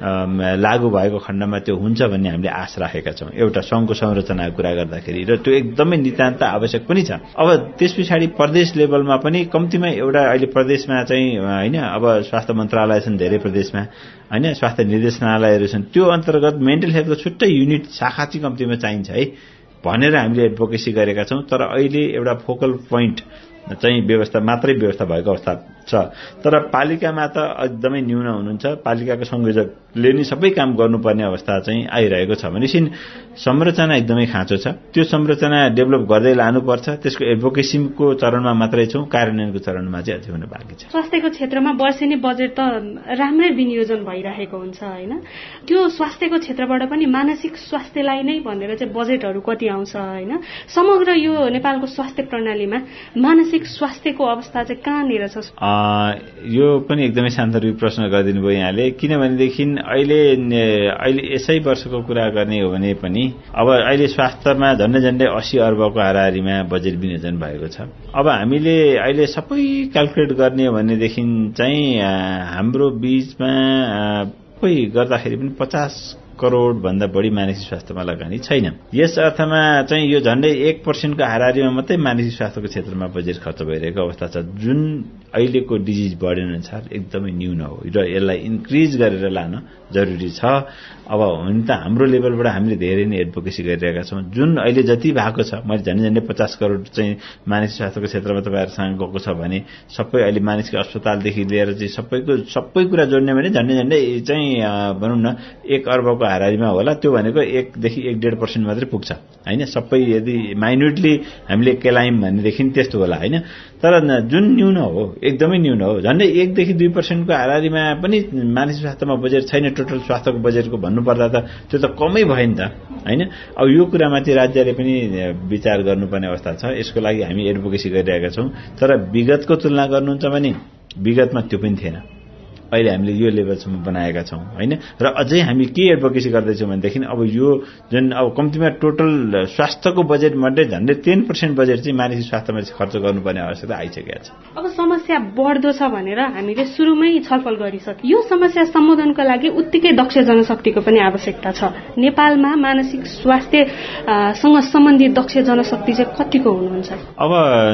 लागू भएको खण्डमा त्यो हुन्छ भन्ने हामीले आश राखेका छौं एउटा संघको संरचनाको कुरा गर्दाखेरि, र त्यो एकदमै नितान्त आवश्यक पनि छ। अब त्यसपछि प्रदेश लेभलमा पनि कम्तीमा एउटा अहिले प्रदेशमा चाहिँ हैन, अब स्वास्थ्य मन्त्रालय छन् धेरै प्रदेशमा हैन, स्वास्थ्य निर्देशनालयहरू छन्, त्यो अन्तर्गत मेन्टल हेल्थको छुट्टै युनिट शाखा चाहिँ कम्तीमा चाहिन्छ है भनेर हामीले एडभोकेसी गरेका छौं। तर अहिले एउटा फोकल पोइन्ट चाहिँ व्यवस्था मात्रै व्यवस्था भएको अवस्था छ। तर पालिकामा त एकदमै न्यून हुनुहुन्छ, पालिकाको संयोजकले नै सबै काम गर्नुपर्ने अवस्था चाहिँ आइरहेको छ भनेपछि संरचना एकदमै खाँचो छ। त्यो संरचना डेभलप गर्दै लानुपर्छ। त्यसको एडभोकेसीको चरणमा मात्रै छौं, कार्यान्वयनको चरणमा चाहिँ अझै हुन बाँकी छ। स्वास्थ्यको क्षेत्रमा वर्षेनी बजेट त राम्रै विनियोजन भइरहेको हुन्छ हैन, त्यो स्वास्थ्यको क्षेत्रबाट पनि मानसिक स्वास्थ्यलाई नै भनेर चाहिँ बजेटहरू कति आउँछ हैन? समग्र यो नेपालको स्वास्थ्य प्रणालीमा मानसिक स्वास्थ्यको अवस्था चाहिँ कहाँनिर छ? यो पनि एकदमै सान्दर्भिक प्रश्न गरिदिनु भयो यहाँले, किनभनेदेखि अहिले अहिले यसै वर्षको कुरा गर्ने हो भने पनि अब अहिले स्वास्थ्यमा झन्डै झन्डै अस्सी अर्बको हाराहारीमा बजेट विनियोजन भएको छ। अब हामीले अहिले सबै क्याल्कुलेट गर्ने हो भनेदेखि चाहिँ हाम्रो बीचमा कोही गर्दाखेरि पनि पचास करोड भन्दा बढी मानसिक स्वास्थ्यमा लगानी छैन। यस अर्थमा चाहिँ यो झन्डै एक पर्सेन्टको हाराहारीमा मात्रै मानसिक स्वास्थ्यको क्षेत्रमा बजेट खर्च भइरहेको अवस्था छ, जुन अहिलेको डिजिज बढेन अनुसार एकदमै न्यून हो र यसलाई इन्क्रिज गरेर लान जरुरी छ। अब हुन त हाम्रो लेभलबाट हामीले धेरै नै एडभोकेसी गरिरहेका छौं। जुन अहिले जति भएको छ, मैले झन्डै झन्डै पचास करोड चाहिँ मानसिक स्वास्थ्यको क्षेत्रमा तपाईहरुसँग गएको छ भने सबै अहिले मानसिक अस्पतालदेखि लिएर चाहिँ सबैको सबै कुरा जोड्ने भने झन्डै झन्डै चाहिँ भनौं न एक अर्बको हाराहारीमा होला। त्यो भनेको एकदेखि एक डेढ पर्सेन्ट मात्रै पुग्छ हैन, सबै यदि माइन्युटली हामीले केलायौं भनेदेखि त्यस्तो होला हैन। तर जुन न्यून हो, एकदमै न्यून हो, झन्डै एकदेखि दुई पर्सेन्टको हाराहारीमा पनि मानसिक स्वास्थ्यमा बजेट छैन। टोटल स्वास्थ्यको बजेटको भन्नुपर्दा त त्यो त कमै भयो नि त हैन। अब यो कुरामाथि राज्यले पनि विचार गर्नुपर्ने अवस्था छ। यसको लागि हामी एडभोकेसी गरिरहेका छौं। तर विगतको तुलना गर्नुहुन्छ भने विगतमा त्यो पनि थिएन। अहिले हामीले यो लेभलसम्म बनाएका छौँ होइन। र अझै हामी के एडभोकेसी गर्दैछौँ भनेदेखि अब यो जुन अब कम्तीमा टोटल स्वास्थ्यको बजेट मध्ये झन्डै टेन पर्सेन्ट बजेट चाहिँ मानसिक स्वास्थ्यमा खर्च गर्नुपर्ने आवश्यकता आइसकेको छ। अब समस्या बढ्दो छ भनेर हामीले सुरुमै छलफल गरिसक्यौँ। यो समस्या सम्बोधनका लागि उत्तिकै दक्ष जनशक्तिको पनि आवश्यकता छ। नेपालमा मानसिक स्वास्थ्य सँग सम्बन्धित दक्ष जनशक्ति चाहिँ कतिको हुनुहुन्छ? अब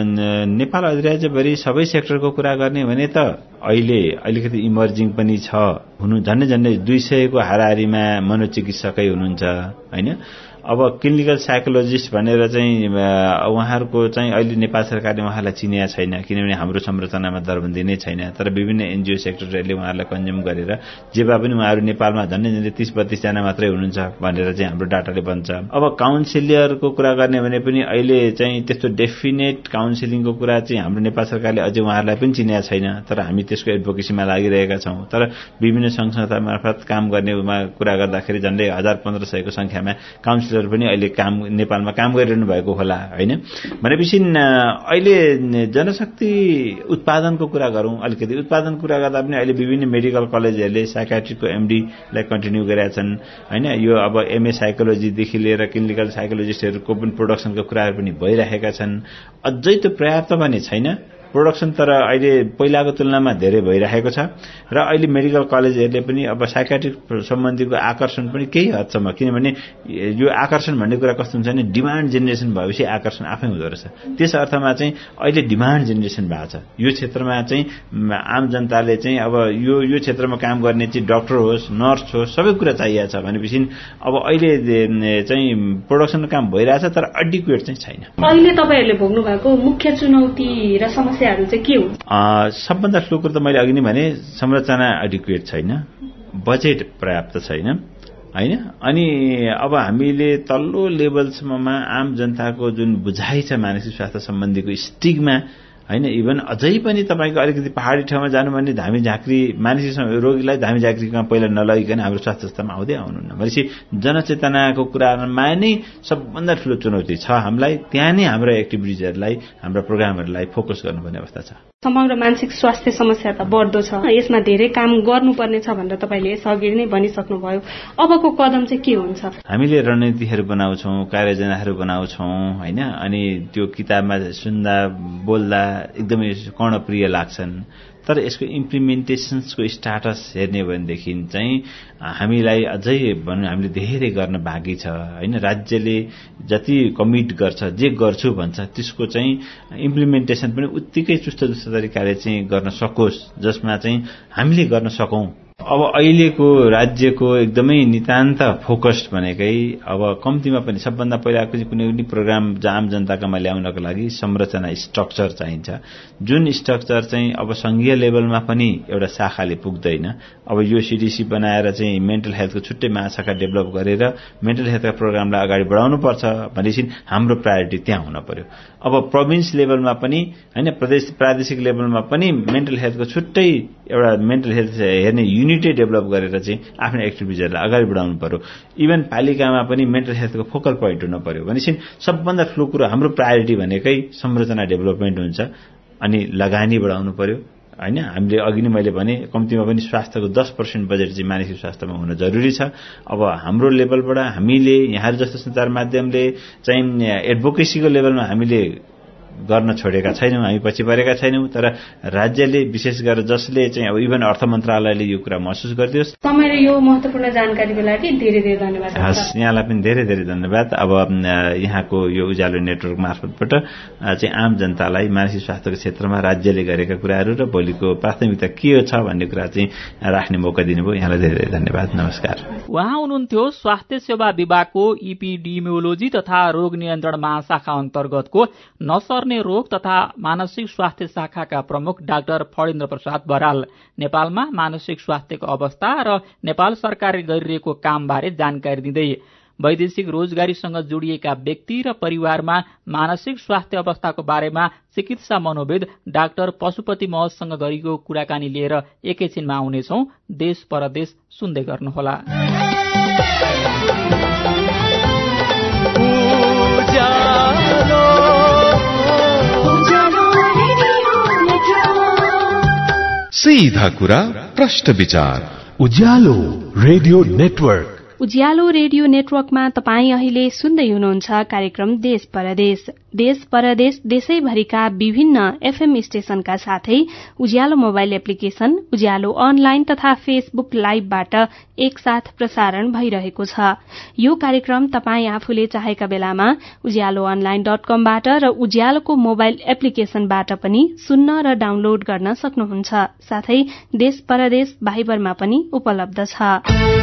नेपाल अधिराज्यभरि सबै सेक्टरको कुरा गर्ने भने त अहिले अलिकति इमर्जिङ पनि छ हुनु। झन्डै झन्डै दुई सयको हाराहारीमा मनोचिकित्सकै हुनुहुन्छ होइन। अब क्लिनिकल साइकोलोजिस्ट भनेर चाहिँ उहाँहरूको चाहिँ अहिले नेपाल सरकारले उहाँलाई चिनिया छैन, किनभने हाम्रो संरचनामा दरबन्दी नै छैन। तर विभिन्न एनजिओ सेक्टरहरूले उहाँहरूलाई कन्ज्युम गरेर जे भए पनि उहाँहरू नेपालमा झन्डै झन्डै तीस बत्तीस जना मात्रै हुनुहुन्छ भनेर चाहिँ हाम्रो डाटाले भन्छ। अब काउन्सिलरको कुरा गर्ने भने पनि अहिले चाहिँ त्यस्तो डेफिनेट काउन्सिलिङको कुरा चाहिँ हाम्रो नेपाल सरकारले अझै उहाँहरूलाई पनि चिनिया छैन। तर हामी त्यसको एडभोकेसीमा लागिरहेका छौँ। तर विभिन्न सङ्घ संस्था मार्फत काम गर्नेमा कुरा गर्दाखेरि झन्डै हजार पन्ध्र सयको संख्यामा काउन्सिलर पनि अहिले काम नेपालमा काम गरिरहनु भएको होला होइन। भनेपछि अहिले जनशक्ति उत्पादनको कुरा गरौँ, अलिकति उत्पादन कुरा गर्दा पनि अहिले विभिन्न मेडिकल कलेजहरूले साइकाट्रीको एमडीलाई कन्टिन्यू गरेका छन् होइन। यो अब एमए साइकोलोजीदेखि लिएर क्लिनिकल साइकोलोजिस्टहरूको पनि प्रोडक्सनको कुराहरू पनि भइरहेका छन्। अझै त पर्याप्त पनि छैन प्रोडक्सन, तर अहिले पहिलाको तुलनामा धेरै भइरहेको छ। र अहिले मेडिकल कलेजहरूले पनि अब साइकाट्रिक सम्बन्धीको आकर्षण पनि केही हदसम्म, किनभने यो आकर्षण भन्ने कुरा कस्तो हुन्छ भने डिमान्ड जेनेरेसन भएपछि आकर्षण आफै हुँदो रहेछ। त्यस अर्थमा चाहिँ अहिले डिमान्ड जेनेरेसन भएको छ। यो क्षेत्रमा चाहिँ आम जनताले चाहिँ अब यो यो क्षेत्रमा काम गर्ने चाहिँ डाक्टर होस्, नर्स होस्, सबै कुरा चाहिएको छ भनेपछि अब अहिले चाहिँ प्रोडक्सनको काम भइरहेछ, तर एडिक्वेट चाहिँ छैन। अहिले तपाईँहरूले भोग्नु भएको मुख्य चुनौती र समस्या चाहिँ के हो? सबभन्दा ठुलो कुरो त मैले अघि नै भने संरचना एडिक्वेट छैन, बजेट पर्याप्त छैन होइन। अनि अब हामीले तल्लो लेभलसम्ममा आम जनताको जुन बुझाइ छ मानसिक स्वास्थ्य सम्बन्धीको स्टिगमा होइन, इभन अझै पनि तपाईँको अलिकति पहाडी ठाउँमा जानु भने धामी झाँक्री मानसिक रोगीलाई धामी झाँक्रीमा पहिला नलगिकन हाम्रो स्वास्थ्य संस्थामा आउँदै आउनुहुन्न भनेपछि जनचेतनाको कुरामा नै सबभन्दा ठुलो चुनौती छ हामीलाई। त्यहाँ नै हाम्रो एक्टिभिटिजहरूलाई, हाम्रो प्रोग्रामहरूलाई फोकस गर्नुपर्ने अवस्था छ। समग्र मानसिक स्वास्थ्य समस्या त बढ्दो छ, यसमा धेरै काम गर्नुपर्ने छ भनेर तपाईँले यसअघि नै भनिसक्नुभयो। अबको कदम चाहिँ के हुन्छ? हामीले रणनीतिहरू बनाउँछौँ, कार्ययोजनाहरू बनाउँछौँ होइन। अनि त्यो किताबमा सुन्दा बोल्दा एकदमै कर्णप्रिय लाग्छन्, तर यसको इम्प्लिमेन्टेसन्सको स्टाटस हेर्ने हो भनेदेखि चाहिँ हामीलाई अझै भनौँ हामीले धेरै गर्न बाँकी छ होइन। राज्यले जति कमिट गर्छ, जे गर्छु भन्छ, त्यसको चाहिँ इम्प्लिमेन्टेसन पनि उत्तिकै चुस्त चुस्त तरिकाले चाहिँ गर्न सकोस्, जसमा चाहिँ हामीले गर्न सकौँ। अब अहिलेको राज्यको एकदमै नितान्त फोकस्ड भनेकै अब कम्तीमा पनि सबभन्दा पहिलाको चाहिँ कुनै पनि प्रोग्राम आम जनताकामा ल्याउनको लागि संरचना स्ट्रक्चर चाहिन्छ, जुन स्ट्रक्चर चाहिँ अब संघीय लेभलमा पनि एउटा शाखाले पुग्दैन। अब यो सीडीसी बनाएर चाहिँ मेन्टल हेल्थको छुट्टै महाशाखा डेभलप गरेर मेन्टल हेल्थका प्रोग्रामलाई अगाडि बढाउनु पर्छ भनेपछि हाम्रो प्रायोरिटी त्यहाँ हुन पर्यो। अब प्रोभिन्स लेभलमा पनि होइन, प्रदेश प्रादेशिक लेभलमा पनि मेन्टल हेल्थको छुट्टै एउटा मेन्टल हेल्थ हेर्ने युनिटै डेभलप गरेर चाहिँ आफ्नो एक्टिभिटिजहरूलाई अगाडि बढाउनु पर्यो। इभन पालिकामा पनि मेन्टल हेल्थको फोकल पोइन्ट हुन पर्यो भनेपछि सबभन्दा ठुलो कुरो हाम्रो प्रायोरिटी भनेकै संरचना डेभलपमेन्ट हुन्छ अनि लगानी बढाउनु पर्यो होइन। हामीले अघि नै मैले भने कम्तीमा पनि स्वास्थ्यको दस पर्सेन्ट बजेट चाहिँ मानसिक स्वास्थ्यमा हुन जरुरी छ। अब हाम्रो लेभलबाट हामीले यहाँहरू जस्तो सञ्चार माध्यमले चाहिँ एडभोकेसीको लेभलमा हामीले गर्न छोडेका छैनौँ, हामी पछि परेका छैनौँ। तर राज्यले विशेष गरेर जसले चाहिँ अब इभन अर्थ मन्त्रालयले यो कुरा महसुस गरिदियोस्। तपाईँले यो महत्त्वपूर्ण जानकारीको लागि धेरै धेरै धन्यवाद। हस्, यहाँलाई पनि धेरै धेरै धन्यवाद। अब यहाँको यो उज्यालो नेटवर्क मार्फतबाट चाहिँ आम जनतालाई मानसिक स्वास्थ्यको क्षेत्रमा राज्यले गरेका कुराहरू र भोलिको प्राथमिकता के छ भन्ने कुरा चाहिँ राख्ने मौका दिनुभयो। यहाँलाई धेरै धेरै धन्यवाद। नमस्कार। उहाँ हुनुहुन्थ्यो स्वास्थ्य सेवा विभागको इपिडिमियोलोजी तथा रोग नियन्त्रण महाशाखा अन्तर्गतको नसर रोग तथा मानसिक स्वास्थ्य शाखाका प्रमुख डाक्टर फणेन्द्र प्रसाद बराल। नेपालमा मानसिक स्वास्थ्यको अवस्था र नेपाल सरकारले गरिरहेको कामबारे जानकारी दिँदै वैदेशिक रोजगारीसँग जोडिएका व्यक्ति र परिवारमा मानसिक स्वास्थ्य अवस्थाको बारेमा चिकित्सा मनोविद डाक्टर पशुपति महसँग गरेको कुराकानी लिएर एकैछिनमा आउनेछौं। देश परदेश सुन्दै गर्नुहोला। सीधा कुरा प्रश्न विचार। Ujyaalo radio network. Ujyaalo radio नेटवर्कमा तपाईँ अहिले सुन्दै हुनुहुन्छ कार्यक्रम देश परदेश। देश परदेश देशैभरिका विभिन्न एफएम स्टेशनका साथै Ujyaalo mobile application, Ujyaalo online तथा फेसबुक लाइभबाट एकसाथ प्रसारण भइरहेको छ। यो कार्यक्रम तपाईँ आफूले चाहेका बेलामा उज्यालो अनलाइन डट कमबाट र उज्यालोको मोबाइल एप्लिकेशनबाट पनि सुन्न र डाउनलोड गर्न सक्नुहुन्छ। साथै देश परदेश भाइबरमा पनि उपलब्ध छ।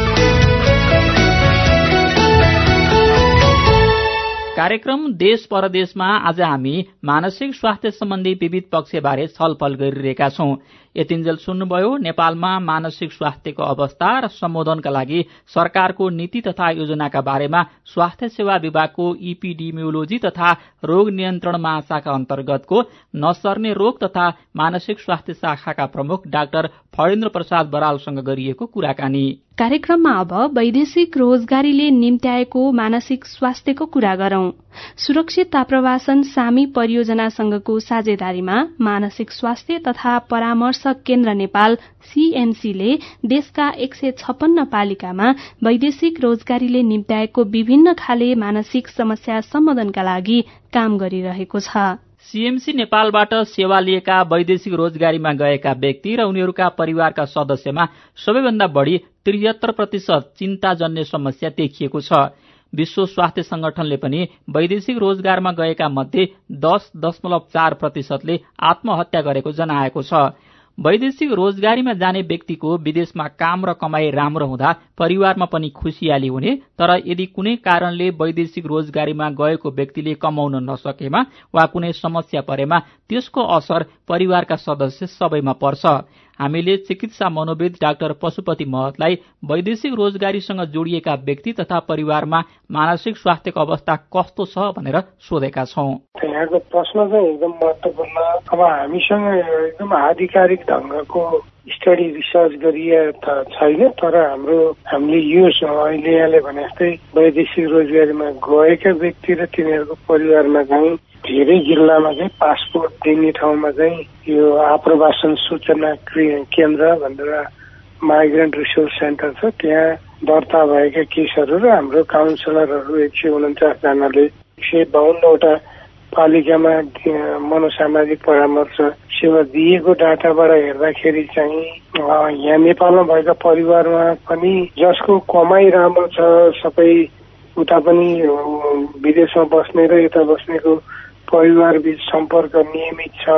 कार्यक्रम देश परदेशमा आज हामी मानसिक स्वास्थ्य सम्बन्धी विविध पक्षबारे छलफल गरिरहेका छौं। यतिन्जेल सुन्नुभयो नेपालमा मानसिक स्वास्थ्यको अवस्था र सम्बोधनका लागि सरकारको नीति तथा योजनाका बारेमा स्वास्थ्य सेवा विभागको इपिडेमियोलोजी तथा रोग नियन्त्रण महाशाखा अन्तर्गतको नसर्ने रोग तथा मानसिक स्वास्थ्य शाखाका प्रमुख डाक्टर फणेन्द्र प्रसाद बरालसँग गरिएको कुराकानी। कार्यक्रममा अब वैदेशिक रोजगारीले निम्त्याएको मानसिक स्वास्थ्यको कुरा गरौं। सुरक्षित आप्रवासन सामी परियोजनासँगको साझेदारीमा मानसिक स्वास्थ्य तथा परामर्श केन्द्र नेपाल सीएमसीले देशका एक सय छप्पन्न पालिकामा वैदेशिक रोजगारीले निम्त्याएको विभिन्न खाले मानसिक समस्या सम्बोधनका लागि काम गरिरहेको छ। सीएमसी नेपालबाट सेवा लिएका वैदेशिक रोजगारीमा गएका व्यक्ति र उनीहरूका परिवारका सदस्यमा सबैभन्दा बढ़ी त्रिहत्तर प्रतिशत चिन्ताजन्य समस्या देखिएको छ। विश्व स्वास्थ्य संगठनले पनि वैदेशिक रोजगारमा गएका मध्ये दस दशमलव चार प्रतिशतले आत्महत्या गरेको जनाएको छ। वैदेशिक रोजगारीमा जाने व्यक्तिको विदेशमा काम र कमाई राम्रो हुँदा परिवारमा पनि खुशियाली हुने, तर यदि कुनै कारणले वैदेशिक रोजगारीमा गएको व्यक्तिले कमाउन नसकेमा वा कुनै समस्या परेमा त्यसको असर परिवारका सदस्य सबैमा पर्छ। हामीले चिकित्सा मनोविद डाक्टर पशुपति महतलाई वैदेशिक रोजगारीसँग जोडिएका व्यक्ति तथा परिवारमा मानसिक स्वास्थ्यको अवस्था कस्तो छ भनेर सोधेका छौं। यहाँको प्रश्न चाहिँ एकदम महत्त्वपूर्ण। अब हामीसँग एकदम आधिकारिक ढंगको स्टडी रिसर्च गरिए त छैन, तर हाम्रो हामीले यो अहिले यहाँले भने जस्तै वैदेशिक रोजगारीमा गएका व्यक्ति र तिनीहरूको परिवारमा चाहिँ धेरै जिल्लामा चाहिँ पासपोर्ट दिने ठाउँमा चाहिँ यो आप्रवासन सूचना केन्द्र भनेर माइग्रेन्ट रिसोर्स सेन्टर छ, त्यहाँ दर्ता भएका केसहरू र हाम्रो काउन्सिलरहरू एक सय उन्चास जनाले एक सय बाहन्नवटा पालिकामा मनोसामाजिक परामर्श सेवा दिएको डाटाबाट हेर्दाखेरि चाहिँ यहाँ नेपालमा भएका परिवारमा पनि जसको कमाई राम्रो छ, सबै उता पनि विदेशमा बस्ने र यता बस्नेको परिवार बीच सम्पर्क नियमित छ,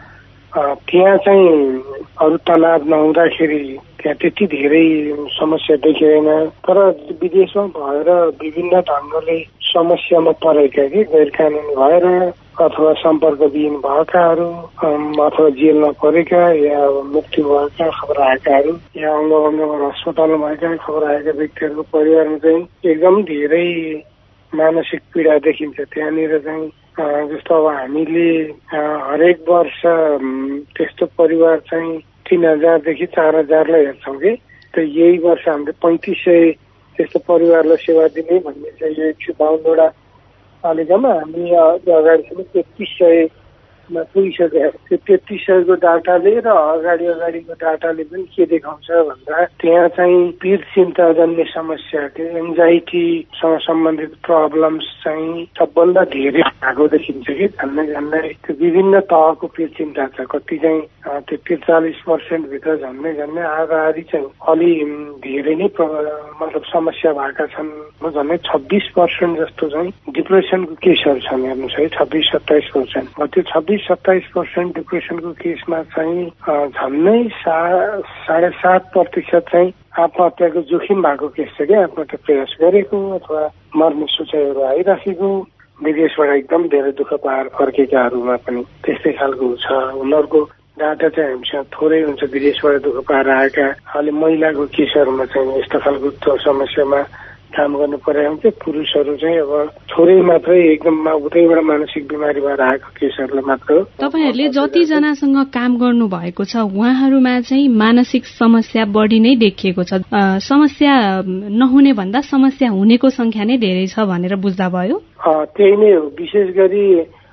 त्यहाँ चाहिँ अरू तनाव नहुँदाखेरि त्यहाँ त्यति धेरै समस्या देखिँदैन। तर विदेशमा भएर विभिन्न ढंगले समस्यामा परेका कि गैर कानूनी भएर अथवा सम्पर्कविहीन भएकाहरू अथवा जेलमा परेका या मुक्ति भएका खबर आएकाहरू या अङ्ग अङ्गमा अस्पतालमा भएका खबर आएका व्यक्तिहरूको परिवारमा चाहिँ एकदम धेरै मानसिक पीडा देखिन्छ। त्यहाँनिर चाहिँ जस्तो अब हामीले हरेक वर्ष त्यस्तो परिवार चाहिँ तीन हजारदेखि चार हजारलाई हेर्छौँ कि, त यही वर्ष हामीले पैंतिस सय त्यस्तो परिवारलाई सेवा दिने भन्ने चाहिँ यो एक सय बाहन्नवटा पालिकामा हामी अगाडिसम्म तेत्तिस सयमा पुगिसकेका। त्यो तेत्तिस सयको डाटाले र अगाडि अगाडिको डाटाले पनि के देखाउँछ भन्दा त्यहाँ चाहिँ पीड चिन्ताजन्य समस्या, त्यो एङ्जाइटीसँग सम्बन्धित प्रब्लम्स चाहिँ सबभन्दा धेरै भएको देखिन्छ कि झन्डै झन्डै त्यो विभिन्न तहको पीड चिन्ता छ। कति चाहिँ त्यो त्रिचालिस पर्सेन्ट भित्र झन्डै झन्डै आधा आधी चाहिँ अलि धेरै नै मतलब समस्या भएका छन्। झन्डै छब्बिस पर्सेन्ट जस्तो चाहिँ डिप्रेसनको केसहरू छन्। हेर्नुहोस् है, छब्बिस सत्ताइस पर्सेन्ट त्यो छब्बिस सत्ताइस पर्सेन्ट डिप्रेसनको केसमा चाहिँ झन्डै सा साढे सात प्रतिशत चाहिँ आत्महत्याको जोखिम भएको केस छ क्या, आत्महत्या प्रयास गरेको अथवा मर्ने सोचाइहरू आइराखेको, विदेशबाट एकदम धेरै दुःख पाएर फर्केकाहरूमा पनि त्यस्तै खालको छ। उनीहरूको डाटा चाहिँ हामीसँग थोरै हुन्छ, विदेशबाट दुःख पाएर आएका अलि महिलाको केसहरूमा चाहिँ यस्तो खालको समस्यामा काम गर्नु परे हुन्छ। पुरुषहरू चाहिँ अब थोरै मात्रै एकदम उतैबाट मानसिक बिमारी भएर आएको केसहरूलाई मात्र। तपाईहरुले जतिजनासँग काम गर्नु भएको छ उहाँहरूमा चाहिँ मानसिक समस्या बढी नै देखिएको छ, समस्या नहुने भन्दा समस्या हुनेको संख्या नै धेरै छ भनेर बुझ्दा भयो? त्यही नै हो। विशेष गरी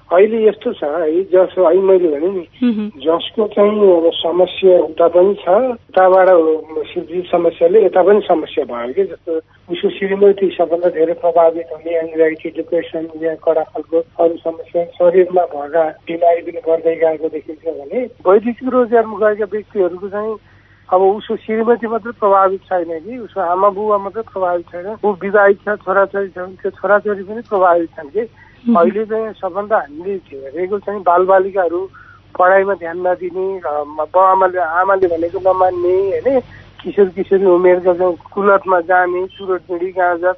अहिले यस्तो छ है, जस अहिले मैले भने नि जसको चाहिँ समस्या उता पनि छ, उताबाट शिवजी समस्याले यता पनि समस्या भयो कि, जस्तो उसको श्रीमती सबभन्दा धेरै प्रभावित हुने एङ्जाइटी, डिप्रेसन या कडा खालको अरू समस्या शरीरमा भएका बिमारी पनि बढ्दै गएको देखिन्छ भने वैदेशिक रोजगारमा गएका व्यक्तिहरूको चाहिँ अब उसको श्रीमती मात्रै प्रभावित छैन कि, उसको आमा बुबा मात्रै प्रभावित छैन, ऊ विवाहित छ, छोराछोरी छ, त्यो छोराछोरी पनि प्रभावित छन् कि। अहिले चाहिँ सबभन्दा हामीले हेरेको चाहिँ बालबालिकाहरू पढाइमा ध्यान नदिने, बाबाआमाले आमाले भनेको नमान्ने होइन, किशोर किशोरी उमेरका चाहिँ कुलतमा जाने, चुरोट बिडी गाँजा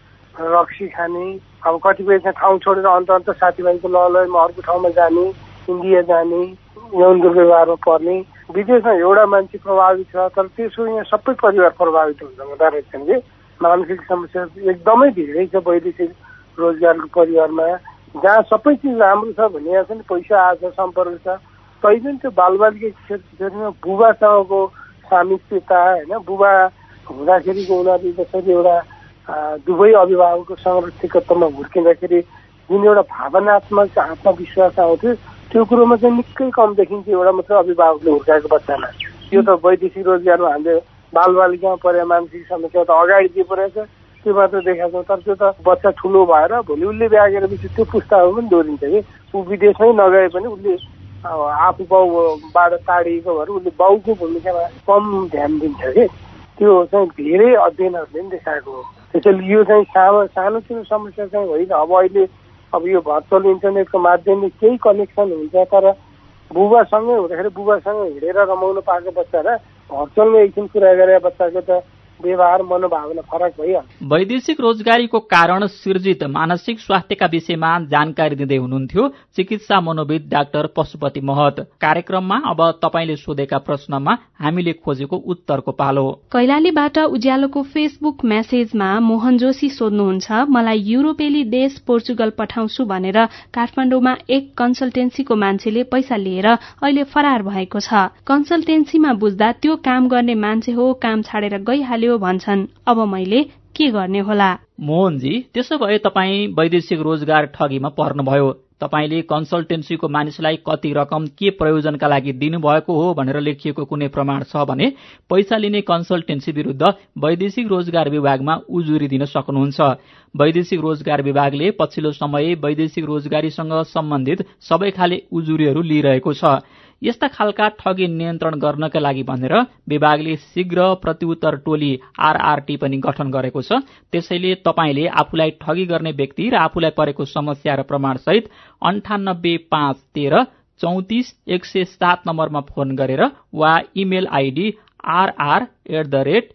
रक्सी खाने, अब कतिपय चाहिँ ठाउँ छोडेर अन्त अन्त साथीभाइको ललयमा अर्को ठाउँमा जाने, इन्डिया जाने, यौन दुर्व्यवहारमा पर्ने। विदेशमा एउटा मान्छे प्रभावित छ तर त्यसो यहाँ सबै परिवार प्रभावित हुन्छ हुँदो रहेछन् कि। मानसिक समस्या एकदमै धेरै छ वैदेशिक रोजगारको परिवारमा, जहाँ सबै चिज राम्रो छ भने यहाँ पनि पैसा आएको छ, सम्पर्क छ, तैपनि त्यो बालबालिका किशोर किशोरीमा बुबासँगको सामिप्यता होइन, बुबा हुँदाखेरिको उनीहरूले जसरी एउटा दुवै अभिभावकको संरक्षकत्वमा हुर्किँदाखेरि जुन एउटा भावनात्मक आत्मविश्वास आउँथ्यो त्यो कुरोमा चाहिँ निकै कम देखिन्छ एउटा मात्र अभिभावकले हुर्काएको बच्चामा। त्यो त वैदेशिक रोजगारमा हामीले बालबालिकामा परे मानसिक समस्या त अगाडि दिए परेछ, त्यो मात्र देखाएको। तर त्यो त बच्चा ठुलो भएर भोलि उसले बिहा गरेपछि त्यो पुस्ताहरू पनि दोहोरिन्छ कि, ऊ विदेशमै नगए पनि उसले आफू बाउबाट टाढिएको भएर उसले बाउको भूमिकामा कम ध्यान दिन्छ कि। त्यो चाहिँ धेरै अध्ययनहरूले पनि देखाएको हो। त्यसैले यो चाहिँ सानो सानोतिनो समस्या चाहिँ होइन। अब अहिले अब यो भर्चुअल इन्टरनेटको माध्यमले केही कनेक्सन हुन्छ, तर बुबासँगै हुँदाखेरि बुबासँग हिँडेर रमाउनु पाएको बच्चा र भर्चुअलमा एकछिन कुरा गरेर बच्चाको त व्यवहार मनोभावना फरक भइहाल्छ। वैदेशिक रोजगारीको कारण सिर्जित मानसिक स्वास्थ्यका विषयमा जानकारी दिँदै हुनुहुन्थ्यो चिकित्सा मनोविद डाक्टर पशुपति महत। कार्यक्रममा अब तपाईले सोधेका प्रश्नमा हामीले खोजेको उत्तरको पालो। कैलालीबाट उज्यालोको फेसबुक मेसेजमा मोहन जोशी सोध्नुहुन्छ, मलाई युरोपेली देश पोर्चुगल पठाउँछु भनेर काठमाडौँमा एक कन्सल्टेन्सीको मान्छेले पैसा लिएर अहिले फरार भएको छ। कन्सल्टेन्सीमा बुझ्दा त्यो काम गर्ने मान्छे हो, काम छाडेर गइहाल्यो भन्छन्। अब मैले के गर्ने होला? मोहनजी, त्यसो भए तपाईँ वैदेशिक रोजगार ठगीमा पर्नुभयो। तपाईले कन्सल्टेन्सीको मानिसलाई कति रकम के प्रयोजनका लागि दिनुभएको हो भनेर लेखिएको कुनै प्रमाण छ भने पैसा लिने कन्सल्टेन्सी विरुद्ध वैदेशिक रोजगार विभागमा उजुरी दिन सक्नुहुन्छ। वैदेशिक रोजगार विभागले पछिल्लो समय वैदेशिक रोजगारीसँग सम्बन्धित सबै खाले उजुरीहरू लिइरहेको छ। यस्ता खालका ठगी नियन्त्रण गर्नका लागि भनेर विभागले शीघ्र प्रतिउत्तर टोली आरआरटी पनि गठन गरेको छ। त्यसैले तपाईले आफूलाई ठगी गर्ने व्यक्ति र आफूलाई परेको समस्या र प्रमाण सहित अन्ठानब्बे पाँच तेह्र चौतिस एक सय सात नम्बरमा फोन गरेर वा email ID RR at the rate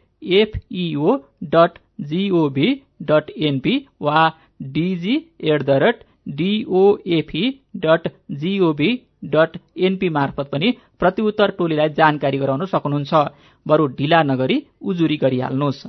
FEO dot GOV dot NP वा DG at the rate DOFE dot GOV dot NP मार्फत पनि प्रतिउत्तर टोलीलाई जानकारी गराउन सक्नुहुन्छ। बरु ढिला नगरी उजुरी गरिहाल्नुहोस्।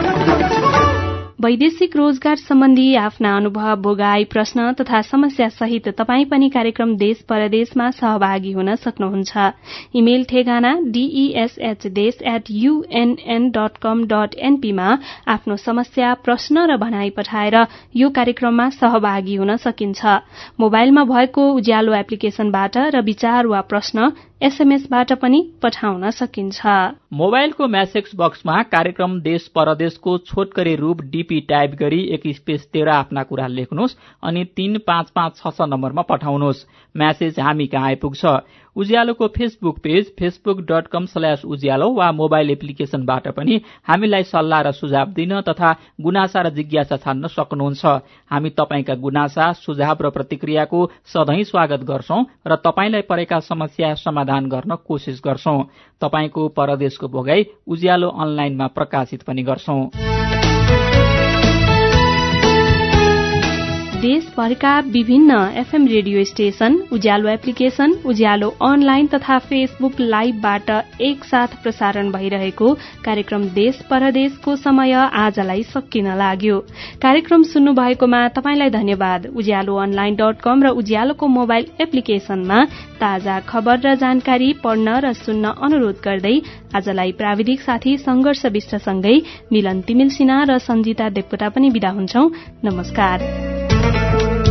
वैदेशिक रोजगार सम्बन्धी आफ्ना अनुभव, भोगाई, प्रश्न तथा समस्या सहित तपाई पनि कार्यक्रम देश परदेशमा सहभागी हुन सक्नुहुन्छ। इमेल ठेगाना डीईएसएचदेश at UNN dot com dot NP मा आफ्नो समस्या, प्रश्न र भनाई पठाएर यो कार्यक्रममा सहभागी हुन सकिन्छ। मोबाइलमा भएको उज्यालो एप्लिकेशनबाट र विचार वा प्रश्न एसएमएसबाट पनि पठाउन सकिन्छ। मोबाइलको मेसेज बक्समा कार्यक्रम देश परदेशको छोटकरी रूप डीपी टाइप गरी एक स्पेस दिएर आफ्ना कुरा लेख्नुहोस् अनि तीन पाँच पाँच छ छ नम्बरमा पठाउनुहोस्। मेसेज हामी कहाँ आइपुग्छ। उज्यालोको Facebook page Facebook dot com slash Ujyaalo वा मोबाइल एप्लिकेशनबाट पनि हामीलाई सल्लाह र सुझाव दिन तथा गुनासा र जिज्ञासा छान्न सक्नुहुन्छ। हामी तपाईका गुनासा, सुझाव र प्रतिक्रियाको सधैँ स्वागत गर्छौं र तपाईलाई परेका समस्या समाधान गर्न कोशिश गर्छौं। तपाईको परदेशको भोगाई उज्यालो अनलाइनमा प्रकाशित पनि गर्छौं। देशभरका विभिन्न FM radio station, Ujyaalo application, Ujyaalo online तथा फेसबुक लाइभबाट एकसाथ प्रसारण भइरहेको कार्यक्रम देश परदेशको समय आजलाई सकिन लाग्यो। कार्यक्रम सुन्नु भएकोमा तपाईलाई धन्यवाद। उज्यालो अनलाइन डट कम र उज्यालोको मोबाइल एप्लिकेशनमा ताजा खबर र जानकारी पढ्न र सुन्न अनुरोध गर्दै आजलाई प्राविधिक साथी संघर्ष विष्टसँगै मिलन तिमिल सिन्हा र सञ्जिता देवकोटा पनि बिदा हुन्छौं। नमस्कार।